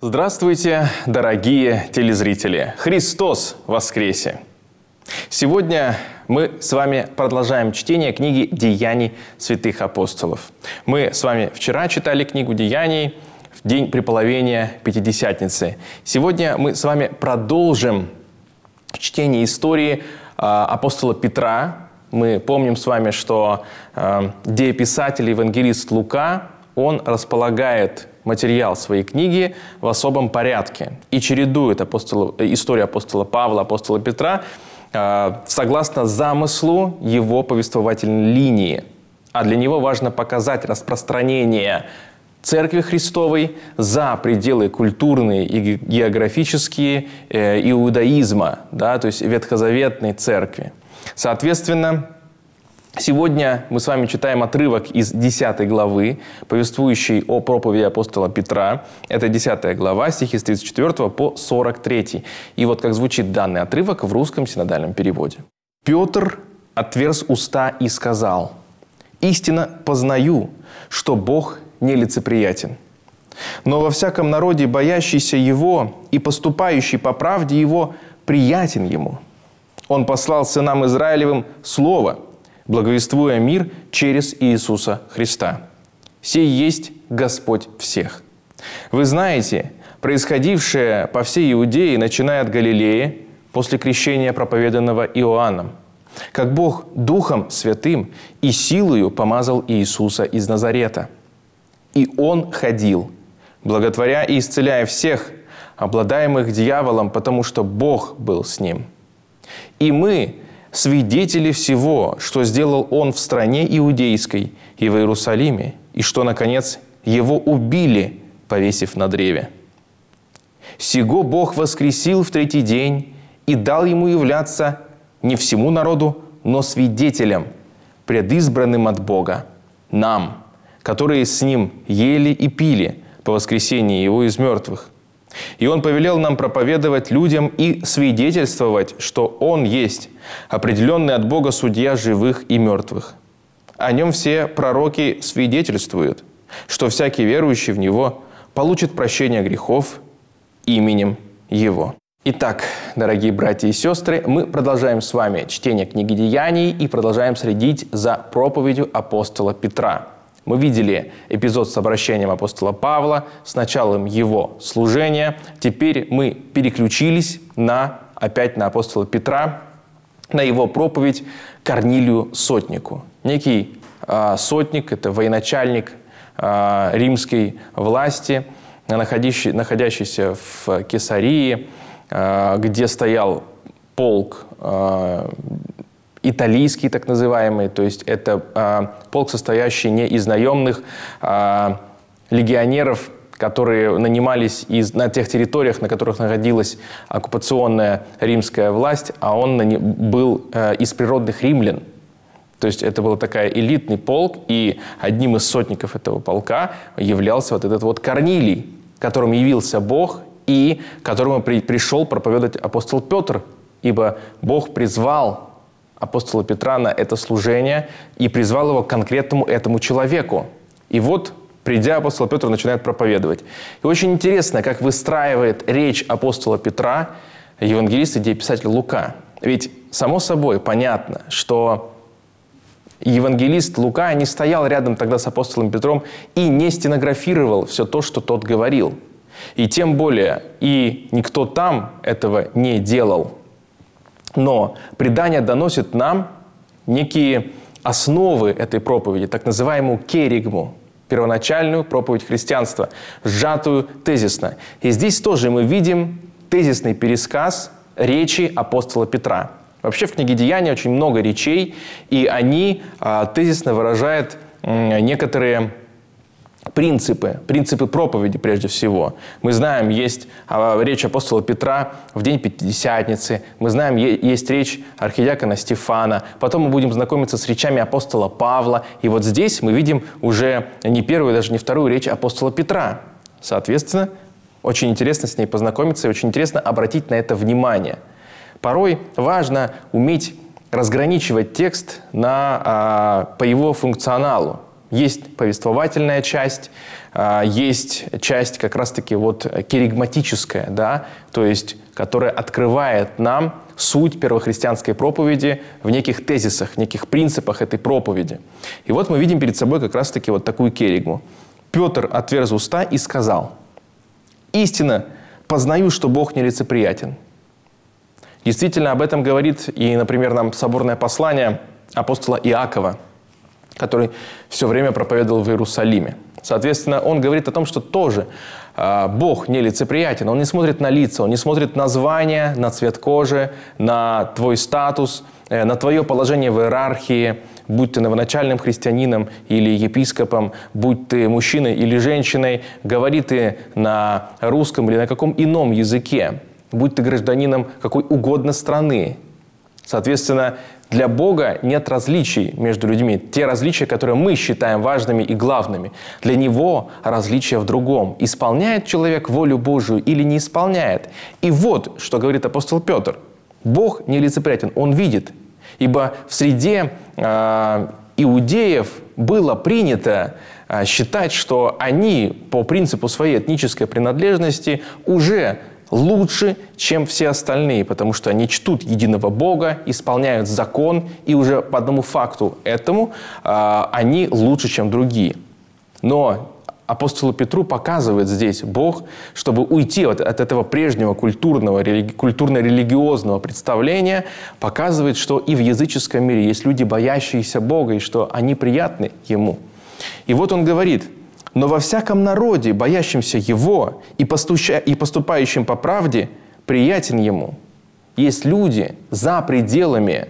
Здравствуйте, дорогие телезрители! Христос воскресе! Сегодня мы с вами продолжаем чтение книги «Деяний святых апостолов». Мы с вами вчера читали книгу «Деяний» в день преполовения Пятидесятницы. Сегодня мы с вами продолжим чтение истории апостола Петра. Мы помним с вами, что дееписатель, евангелист Лука, он располагает материал своей книги в особом порядке и чередует историю апостола Павла, апостола Петра согласно замыслу его повествовательной линии. А для него важно показать распространение Церкви Христовой за пределы культурные и географические иудаизма, то есть ветхозаветной церкви. Соответственно, сегодня мы с вами читаем отрывок из 10 главы, повествующей о проповеди апостола Петра. Это 10 глава, стихи с 34 по 43. И вот как звучит данный отрывок в русском синодальном переводе. «Петр отверз уста и сказал: истинно познаю, что Бог нелицеприятен. Но во всяком народе боящийся Его и поступающий по правде Его приятен Ему. Он послал сынам Израилевым слово, благовествуя мир через Иисуса Христа. Сей есть Господь всех. Вы знаете, происходившее по всей Иудее, начиная от Галилеи, после крещения, проповеданного Иоанном, как Бог Духом Святым и силою помазал Иисуса из Назарета. И Он ходил, благотворя и исцеляя всех, обладаемых дьяволом, потому что Бог был с Ним. И мы свидетели всего, что сделал Он в стране Иудейской и в Иерусалиме, и что, наконец, Его убили, повесив на древе. Сего Бог воскресил в третий день и дал Ему являться не всему народу, но свидетелям, предизбранным от Бога, нам, которые с Ним ели и пили по воскресении Его из мертвых. И Он повелел нам проповедовать людям и свидетельствовать, что Он есть определенный от Бога судья живых и мертвых. О Нем все пророки свидетельствуют, что всякий верующий в Него получит прощение грехов именем Его». Итак, дорогие братья и сестры, мы продолжаем с вами чтение книги «Деяний» и продолжаем следить за проповедью апостола Петра. Мы видели эпизод с обращением апостола Павла, с началом его служения. Теперь мы переключились опять на апостола Петра, на его проповедь Корнилию Сотнику. Некий сотник, это военачальник римской власти, находящийся в Кесарии, где стоял полк италийский, так называемый, то есть это полк, состоящий не из наемных легионеров, которые нанимались на тех территориях, на которых находилась оккупационная римская власть, а он был из природных римлян. То есть это был такой элитный полк, и одним из сотников этого полка являлся вот этот вот Корнилий, которым явился Бог и которому пришел проповедовать апостол Петр, ибо Бог призвал апостола Петра на это служение и призвал его к конкретному этому человеку. И вот, придя, апостол Петр начинает проповедовать. И очень интересно, как выстраивает речь апостола Петра евангелист и дееписатель Лука. Ведь, само собой, понятно, что евангелист Лука не стоял рядом тогда с апостолом Петром и не стенографировал все то, что тот говорил. И тем более, и никто там этого не делал. Но предание доносит нам некие основы этой проповеди, так называемую керигму, первоначальную проповедь христианства, сжатую тезисно. И здесь тоже мы видим тезисный пересказ речи апостола Петра. Вообще в книге «Деяния» очень много речей, и они тезисно выражают некоторые принципы проповеди прежде всего. Мы знаем, есть речь апостола Петра в день Пятидесятницы, мы знаем, есть речь архидиакона Стефана, потом мы будем знакомиться с речами апостола Павла, и вот здесь мы видим уже не первую, даже не вторую речь апостола Петра. Соответственно, очень интересно с ней познакомиться и очень интересно обратить на это внимание. Порой важно уметь разграничивать текст по его функционалу. Есть повествовательная часть, есть часть как раз-таки вот керигматическая, да, то есть которая открывает нам суть первохристианской проповеди в неких тезисах, в неких принципах этой проповеди. И вот мы видим перед собой как раз-таки вот такую керигму. «Петр отверз уста и сказал: истинно познаю, что Бог нелицеприятен». Действительно, об этом говорит и, например, нам соборное послание апостола Иакова, который все время проповедовал в Иерусалиме. Соответственно, он говорит о том, что тоже Бог нелицеприятен. Он не смотрит на лица, он не смотрит на звание, на цвет кожи, на твой статус, на твое положение в иерархии, будь ты новоначальным христианином или епископом, будь ты мужчиной или женщиной, говори ты на русском или на каком ином языке, будь ты гражданином какой угодно страны. Соответственно, для Бога нет различий между людьми. Те различия, которые мы считаем важными и главными. Для Него различия в другом. Исполняет человек волю Божию или не исполняет. И вот, что говорит апостол Петр. Бог нелицеприятен, Он видит. Ибо в среде иудеев было принято считать, что они по принципу своей этнической принадлежности уже лучше, чем все остальные, потому что они чтут единого Бога, исполняют закон, и уже по одному факту этому они лучше, чем другие. Но апостолу Петру показывает здесь Бог, чтобы уйти от этого прежнего культурно-религиозного представления, показывает, что и в языческом мире есть люди, боящиеся Бога, и что они приятны Ему. И вот он говорит: «Но во всяком народе, боящемся Его и поступающим по правде, приятен Ему». Есть люди за пределами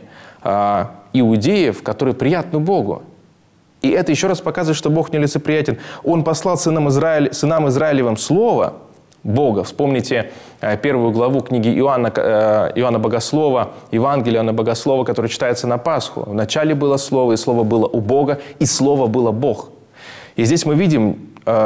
иудеев, которые приятны Богу. И это еще раз показывает, что Бог нелицеприятен. Он послал сынам Израилевым Слово Бога. Вспомните первую главу книги Иоанна Богослова, Евангелия Иоанна Богослова, которая читается на Пасху. «Вначале было Слово, и Слово было у Бога, и Слово было Бог». И здесь мы видим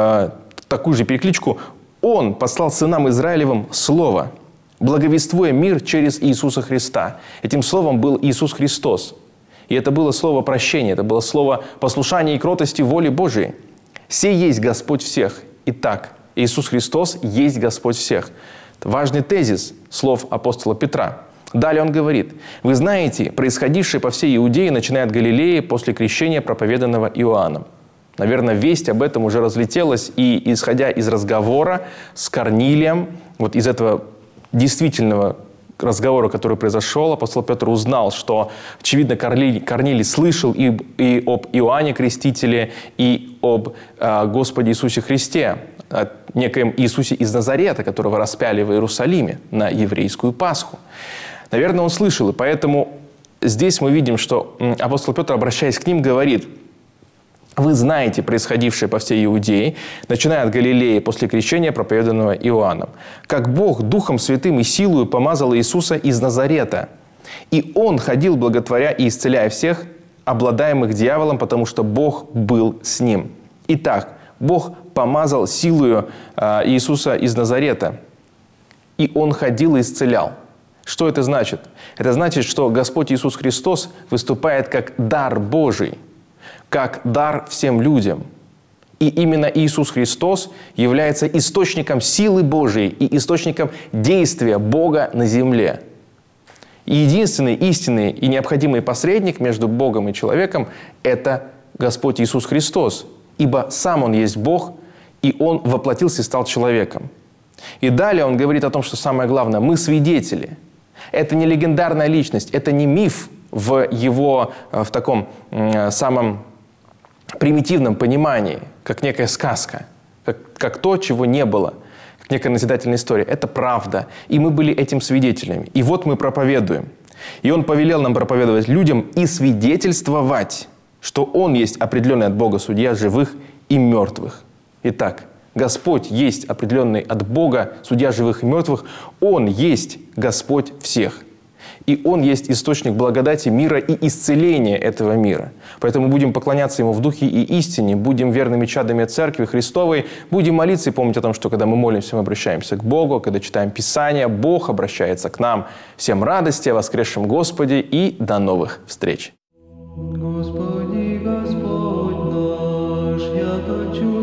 такую же перекличку. Он послал сынам Израилевым Слово, благовествуя мир через Иисуса Христа. Этим Словом был Иисус Христос. И это было слово прощения, это было слово послушания и кротости воли Божией. «Сей есть Господь всех». Итак, Иисус Христос есть Господь всех. Это важный тезис слов апостола Петра. Далее он говорит: «Вы знаете, происходившее по всей Иудее, начиная от Галилеи, после крещения, проповеданного Иоанном». Наверное, весть об этом уже разлетелась, и исходя из разговора с Корнилием, вот из этого действительного разговора, который произошел, апостол Петр узнал, что, очевидно, Корнилий слышал и об Иоанне Крестителе, и об Господе Иисусе Христе, о некоем Иисусе из Назарета, которого распяли в Иерусалиме на еврейскую Пасху. Наверное, он слышал, и поэтому здесь мы видим, что апостол Петр, обращаясь к ним, говорит: «Вы знаете происходившее по всей Иудее, начиная от Галилеи после крещения, проповеданного Иоанном, как Бог Духом Святым и силою помазал Иисуса из Назарета. И Он ходил, благотворя и исцеляя всех, обладаемых дьяволом, потому что Бог был с Ним». Итак, Бог помазал силою Иисуса из Назарета, и Он ходил и исцелял. Что это значит? Это значит, что Господь Иисус Христос выступает как дар Божий, как дар всем людям. И именно Иисус Христос является источником силы Божией и источником действия Бога на земле. И единственный истинный и необходимый посредник между Богом и человеком – это Господь Иисус Христос. Ибо сам Он есть Бог, и Он воплотился и стал человеком. И далее Он говорит о том, что самое главное – мы свидетели. Это не легендарная личность, это не миф в его в таком самом примитивном понимании, как некая сказка, как то, чего не было, как некая назидательная история. Это правда. И мы были этим свидетелями. И вот мы проповедуем. И Он повелел нам проповедовать людям и свидетельствовать, что Он есть определенный от Бога судья живых и мертвых. Итак, Господь есть определенный от Бога судья живых и мертвых. Он есть Господь всех. И Он есть источник благодати, мира и исцеления этого мира. Поэтому будем поклоняться Ему в духе и истине, будем верными чадами Церкви Христовой, будем молиться и помнить о том, что когда мы молимся, мы обращаемся к Богу, когда читаем Писание, Бог обращается к нам. Всем радости о воскресшем Господе и до новых встреч! Господи, Господь наш. хочу